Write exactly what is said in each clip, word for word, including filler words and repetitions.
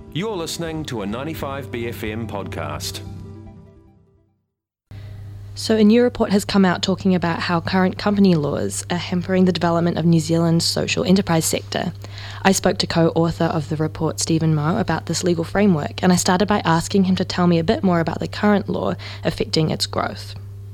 You're listening to a ninety-five B F M podcast. So a new report has come out talking about how current company laws are hampering the development of New Zealand's social enterprise sector. I spoke to co-author of the report, Stephen Moe, about this legal framework, and I started by asking him to tell me a bit more about the current law affecting its growth.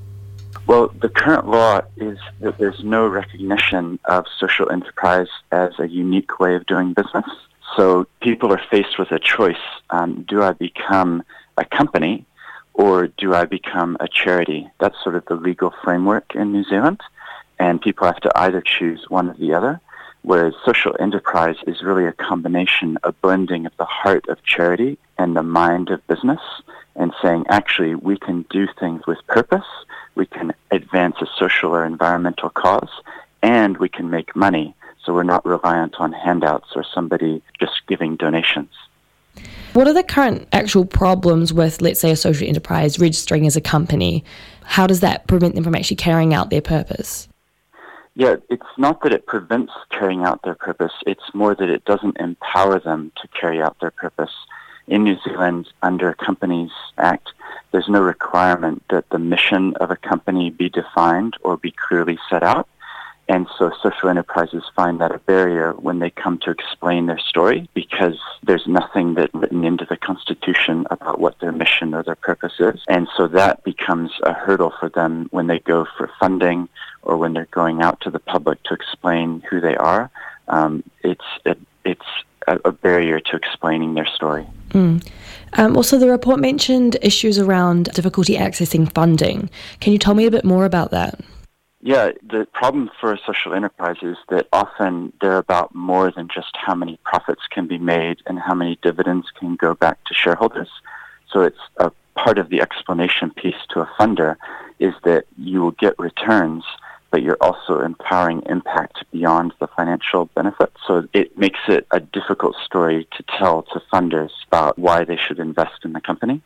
Well, the current law is that there's no recognition of social enterprise as a unique way of doing business. So people are faced with a choice. Um, do I become a company or do I become a charity? That's sort of the legal framework in New Zealand. And people have to either choose one or the other, whereas social enterprise is really a combination, a blending of the heart of charity and the mind of business, and saying, actually, we can do things with purpose, we can advance a social or environmental cause, and we can make money. So we're not reliant on handouts or somebody just giving donations. What are the current actual problems with, let's say, a social enterprise registering as a company? How does that prevent them from actually carrying out their purpose? Yeah, it's not that it prevents carrying out their purpose. It's more that it doesn't empower them to carry out their purpose. In New Zealand, under Companies Act, there's no requirement that the mission of a company be defined or be clearly set out. And so social enterprises find that a barrier when they come to explain their story, because there's nothing that written into the Constitution about what their mission or their purpose is. And so that becomes a hurdle for them when they go for funding or when they're going out to the public to explain who they are. Um, it's it, it's a, a barrier to explaining their story. Mm. Um, also, the report mentioned issues around difficulty accessing funding. Can you tell me a bit more about that? Yeah, the problem for a social enterprise is that often they're about more than just how many profits can be made and how many dividends can go back to shareholders. So it's a part of the explanation piece to a funder is that you will get returns, but you're also empowering impact beyond the financial benefit. So it makes it a difficult story to tell to funders about why they should invest in the company.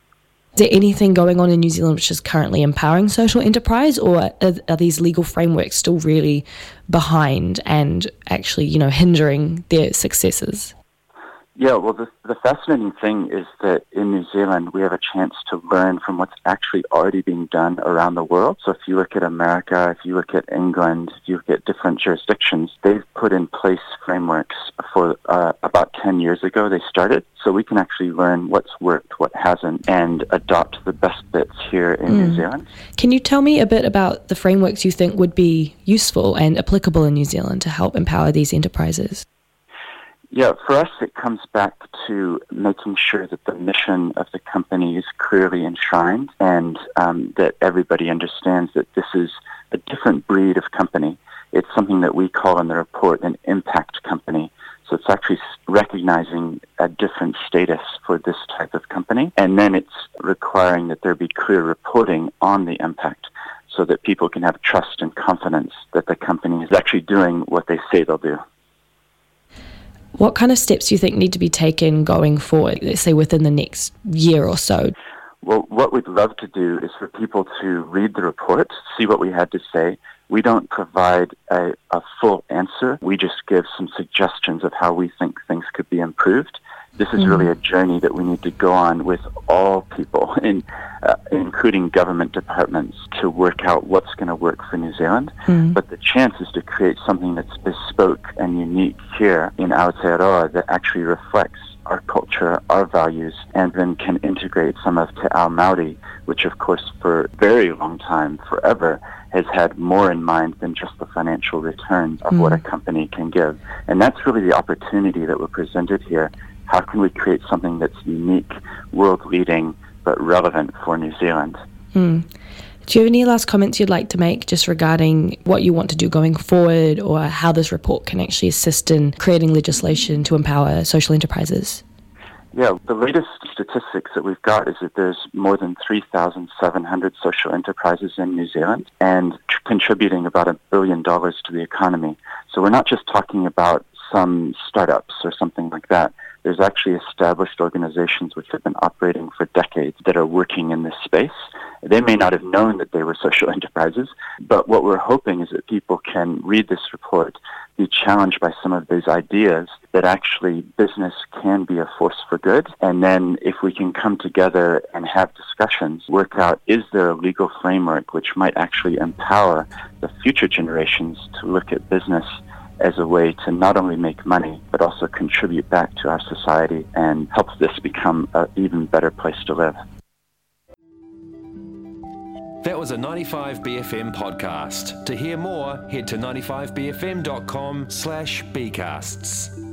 Is there anything going on in New Zealand which is currently empowering social enterprise, or are, are these legal frameworks still really behind and actually, you know, hindering their successes? Yeah, well, the, the fascinating thing is that in New Zealand, we have a chance to learn from what's actually already being done around the world. So if you look at America, if you look at England, if you look at different jurisdictions, they've put in place frameworks for uh, about ten years ago they started. So we can actually learn what's worked, what hasn't, and adopt the best bits here in mm. New Zealand. Can you tell me a bit about the frameworks you think would be useful and applicable in New Zealand to help empower these enterprises? Yeah, for us, it comes back to making sure that the mission of the company is clearly enshrined and um, that everybody understands that this is a different breed of company. It's something that we call in the report an impact company. So it's actually recognizing a different status for this type of company. And then it's requiring that there be clear reporting on the impact so that people can have trust and confidence that the company is actually doing what they say they'll do. What kind of steps do you think need to be taken going forward, let's say within the next year or so? Well, what we'd love to do is for people to read the report, see what we had to say. We don't provide a, a full answer. We just give some suggestions of how we think things could be improved. This is mm. really a journey that we need to go on with all people, in, uh, including government departments, to work out what's going to work for New Zealand. Mm. But the chance is to create something that's bespoke and unique here in Aotearoa that actually reflects our culture, our values, and then can integrate some of Te Ao Māori, which of course for a very long time, forever, has had more in mind than just the financial return of mm. what a company can give. And that's really the opportunity that we're presented here. How can we create something that's unique, world-leading, but relevant for New Zealand? Mm. Do you have any last comments you'd like to make just regarding what you want to do going forward, or how this report can actually assist in creating legislation to empower social enterprises? Yeah, the latest statistics that we've got is that there's more than three thousand seven hundred social enterprises in New Zealand and tr- contributing about a billion dollars to the economy. So we're not just talking about some startups or something like that. There's actually established organizations which have been operating for decades that are working in this space. They may not have known that they were social enterprises, but what we're hoping is that people can read this report, be challenged by some of these ideas that actually business can be a force for good. And then if we can come together and have discussions, work out, is there a legal framework which might actually empower the future generations to look at business as a way to not only make money, but also contribute back to our society and help this become an even better place to live. That was a ninety-five B F M podcast. To hear more, head to ninety-five b f m dot com slash bcasts.